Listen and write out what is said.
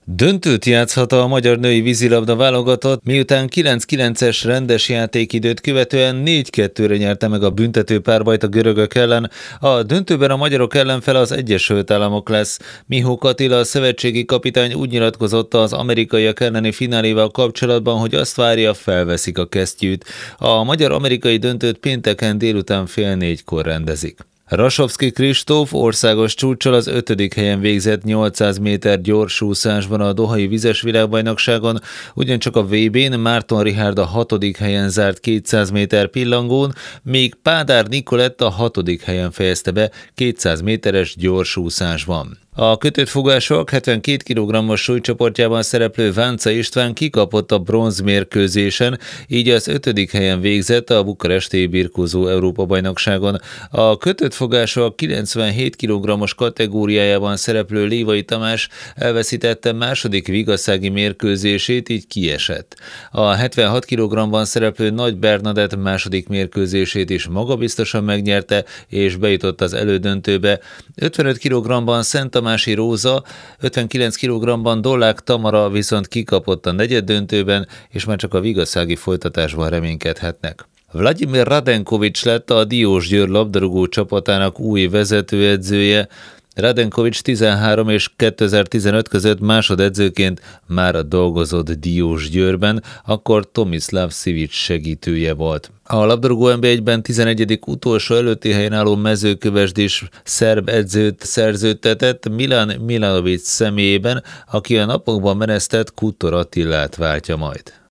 Döntőt játszhat a magyar női vízilabda válogatott, miután 9-9-es rendes játékidőt követően 4-2-re nyerte meg a büntető párbajt a görögök ellen. A döntőben a magyarok ellenfele az Egyesült Államok lesz. Mihók Attila, a szövetségi kapitány úgy nyilatkozott az amerikaiak elleni fináléval kapcsolatban, hogy azt várja, felveszik a kesztyűt. A magyar-amerikai döntőt pénteken délután 3:30 rendezik. Rasovszky Kristóf országos csúccsal az 5. helyen végzett 800 méter gyorsúszásban a dohai vizes világbajnokságon, ugyancsak a VB-n Márton Richárd a 6. helyen zárt 200 méter pillangón, míg Pádár Nikolett a 6. helyen fejezte be 200 méteres gyorsúszásban. A kötött fogások 72 kg-os súlycsoportjában szereplő Vánca István kikapott a bronzmérkőzésen, így az 5. helyen végzett a bukaresti birkózó Európa-bajnokságon. A kötött fogások 97 kg-os kategóriájában szereplő Lévai Tamás elveszítette második vigasszági mérkőzését, így kiesett. A 76 kg-ban szereplő Nagy Bernadett második mérkőzését is magabiztosan megnyerte, és bejutott az elődöntőbe. 55 kg-ban Szent Tamási Róza, 59 kg-ban Dollák Tamara viszont kikapott a negyeddöntőben, és már csak a vigasszági folytatásban reménykedhetnek. Vladimir Radenkovics lett a Diósgyőr labdarúgó csapatának új vezetőedzője. Radenkovics 13 és 2015 között másodedzőként már dolgozott Diósgyőrben, akkor Tomislav Sivic segítője volt. A labdarúgó NB1-ben 11. utolsó előtti helyen álló Mezőkövesdis szerb edzőt szerződtetett Milan Milanovic személyében, aki a napokban menesztett Kutor Attilát váltja majd.